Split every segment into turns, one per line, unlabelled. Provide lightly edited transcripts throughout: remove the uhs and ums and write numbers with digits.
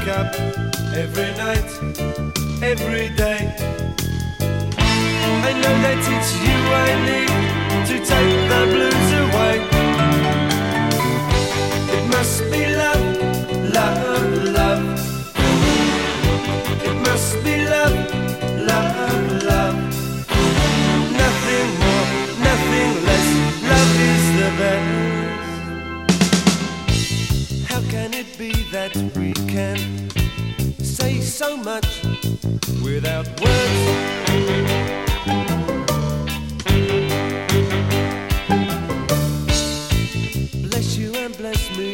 wake up every night, every day, I know that it's you I need to take the blues away. It must be love, love, love. It must be love, love, love. Nothing more, nothing less. Love is the best. How can it be that we can say so much without words? Bless you and bless me.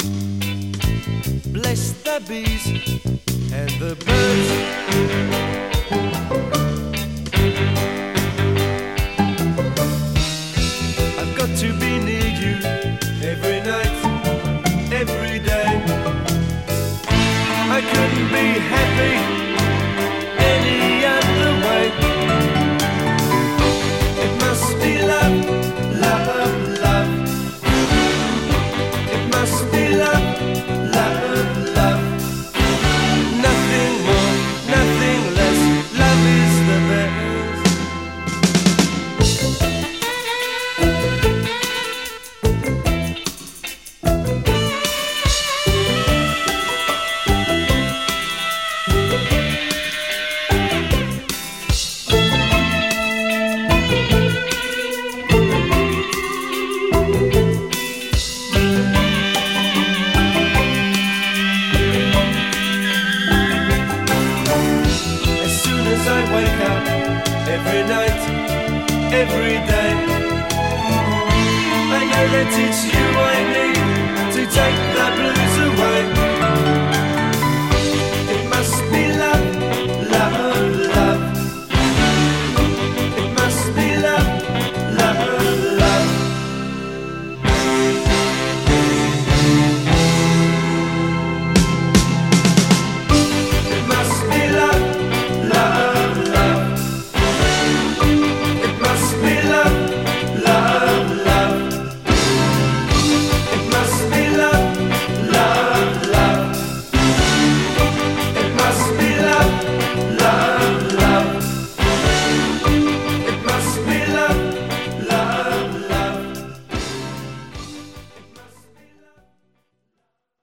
Bless the bees and the birds. I've got to be near you every night, every day. I couldn't be happy any other way. It must be love, love, love. It must be love, love, love. Nothing more, nothing less. Love is the best. I wake up every night, every day, I know that it's you I need to take the